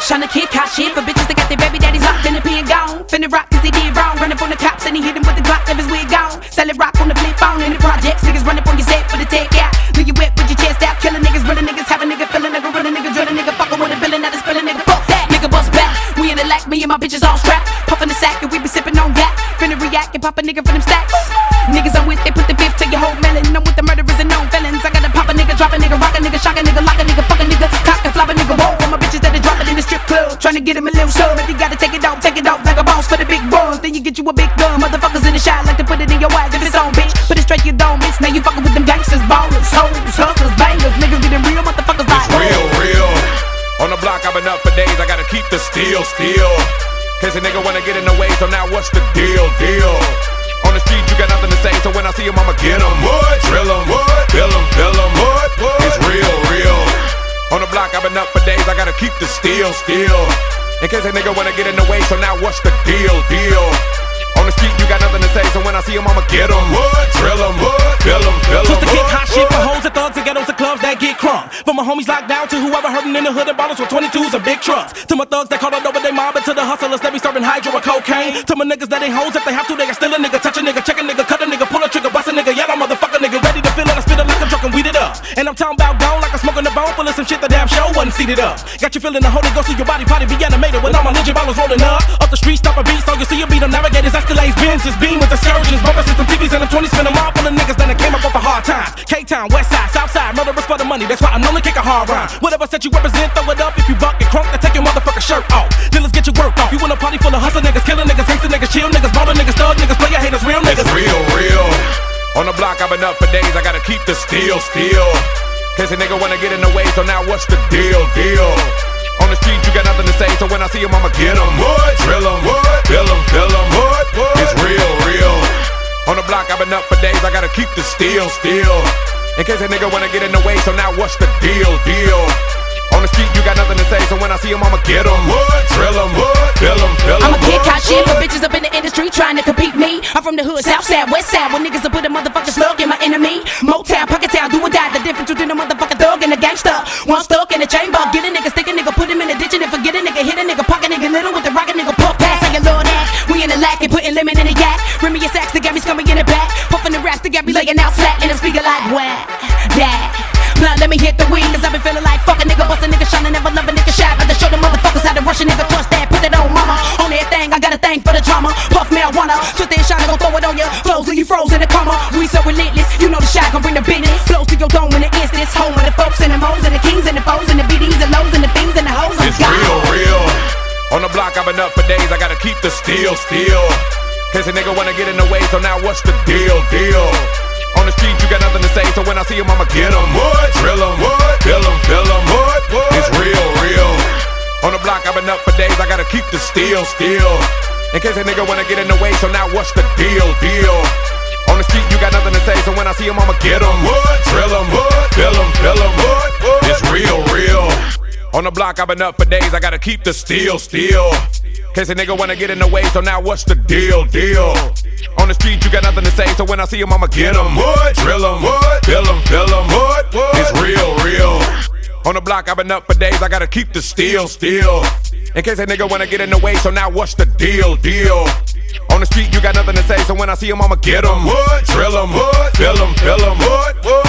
Tryna kick hot shit for bitches that got their baby daddies locked in the pen gone. Finna rock cause he did wrong. Running from the cops and he hit him with the Glock, left his wig gone. Sell it rock on the flip phone in the projects. Niggas running on your set for the take out. Leave you wet with your chest out. Killing niggas, running niggas, have a nigga feeling nigga, running nigga, drilling nigga, fucking with a villain, not a spilling nigga. Fuck that, nigga bust back. We in the lack, me and my bitches all strapped. Puffin' the sack and we be sippin' on yak. Finna react and pop a nigga for them stacks. Niggas I'm with, they put the fifth to your whole melon. I'm with the murderers and known felons. I gotta pop a nigga, drop a nigga, rock a nigga, shock a nigga, lock a nigga, fuck a nigga, cock and flop a nigga, whoa. All my bitches that they drop it in the strip club, tryna get him a little sub. If you gotta take it off like a boss for the big boys. Then you get you a big gun. Motherfuckers in the shot like to put it in your eyes if it's on, bitch. Put it straight, you don't miss. Now you fucking with them gangsters, ballers, hoes, hustlers, bangers. Niggas getting real, motherfuckers like real. On the block, I've been up for days. I gotta keep the steel. Cause a nigga wanna get in the way, so now what's the deal? On the street, you got nothing to say, so when I see him, I'ma get him. Drill him, fill him. It's real. On the block, I've been up for days. I gotta keep the steel. In case a nigga wanna get in the way, so now what's the deal? On the street, you got nothing to say, so when I see him, I'ma get him. Drill him, fill him. Just to kick hot shit for hoes and thugs and ghettos and clubs that get crunk. From my homies locked down to whoever hurting in the hood and bottles with 22s and big trucks. To my thugs that caught up over they mob and to the hustlers that be serving hydro or cocaine. To my niggas that ain't hoes if they have to, they can steal a nigga, touch a nigga, check a nigga, cut a nigga, pull a trigger, bust a nigga, yellow motherfucker nigga, ready to feel it, I spit it like I'm drunk and weed it up. And I'm talking about gone like I'm smoking the bone full of some shit the damn show wasn't seated up. Got you feeling the Holy Ghost through your body be animated when all my legit ballers rolling up. Up the street, stop a beat, so you see you beat them navigators, Escalades, Benzes, Beamers, excursions, bumper system, TVs, and them 20s, spin them all full of niggas that came up off the hard times. K-Town, West Side, South Side, murderers for the money, that's why I'm known to kick a hard rhyme. Whatever set you represent, throw it up. If you buck and crunk, then take your motherfucking shirt off. Dealers get your work off. You in a party full of hustle niggas, killing niggas, gangster niggas, chill niggas, baller niggas, thug niggas, player haters, real niggas. It's real. On the block, I've been up for days. I gotta keep the steel. Cause a nigga wanna get in the way, so now what's the deal? On the street, you got nothing to say, so when I see him, I'ma get him. Drill him, fill him. It's real. On the block, I've been up for days. I gotta keep the steel. In case a nigga wanna get in the way, so now what's the deal? On the street, you got nothing to say, so when I see him, I'ma get him. Drill him, fill him. I'ma kick hot shit for bitches up in the industry trying to compete me. I'm from the hood, South Side, West Side, when niggas will put a motherfucking slug in my enemy. Motown, Pocket Town, do or die. The difference between a motherfucking thug and a gangster. One stuck in the chamber, get a nigga, stick a nigga, put him in the ditch and then forget a nigga, hit a nigga, pocket nigga, little with the rocket nigga, puff pass. Say you love that. We in the lack and putting lemon in the yak. Remy your sacks, the got me scumming in the back. Puffing the raps, the got me laying out flat in the speaker like whack, that. Blunt, let me hit the weed, cause I been feeling like fuck a nigga, bust a nigga, shine, never love a nigga, shot. But to show the motherfuckers how to rush a nigga, trust that, put that on mama. On everything, I got a thing for the drama. Puff marijuana, twist that shot, gon' throw it on ya. Flows leave you frozen in the coma. We so relentless, you know the shot gon' bring the business. Flows to your dome in the instant. Home of the folks and the moles and the kings and the foes and the BDs and lows and the things and the hoes. It's real. On the block, I've been up for days. I gotta keep the steel. Case a nigga wanna get in the way, so now what's the deal? On the street, you got nothing to say, so when I see him, I'ma get him. Drill him, fill him. It's real. On the block, I've been up for days. I gotta keep the steel. In case a nigga wanna get in the way, so now what's the deal? On the street, you got nothing to say, so when I see him, I'ma get him. Drill him, fill him. It's real. On the block, I've been up for days. I gotta keep the steel. Case a nigga wanna get in the way, so now what's the deal? On the street, you got nothing to say, so when I see him, I'ma get him. Drill him, fill him. It's real. On the block, I've been up for days. I gotta keep the steel. In case a nigga wanna get in the way, so now what's the deal? On the street, you got nothing to say, so when I see him, I'ma get him. Drill him, fill him.